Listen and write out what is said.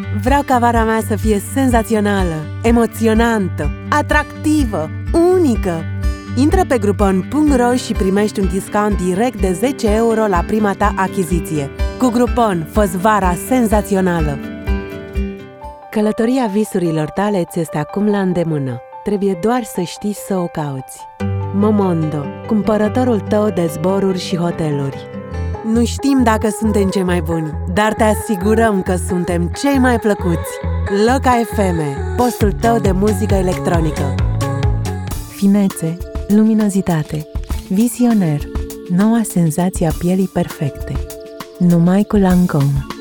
Vreau ca vara mea să fie senzațională, emoționantă, atractivă, unică. Intră pe Groupon.ro și primești un discount direct de 10 euro la prima ta achiziție. Cu Groupon, fă-ți vara senzațională! Călătoria visurilor tale ți este acum la îndemână. Trebuie doar să știi să o cauți. Momondo, cumpărătorul tău de zboruri și hoteluri. Nu știm dacă suntem cei mai buni, dar te asigurăm că suntem cei mai plăcuți. Loca FM, postul tău de muzică electronică. Finețe, luminozitate, vizioner, noua senzație a pielii perfecte. Numai cu Lancôme.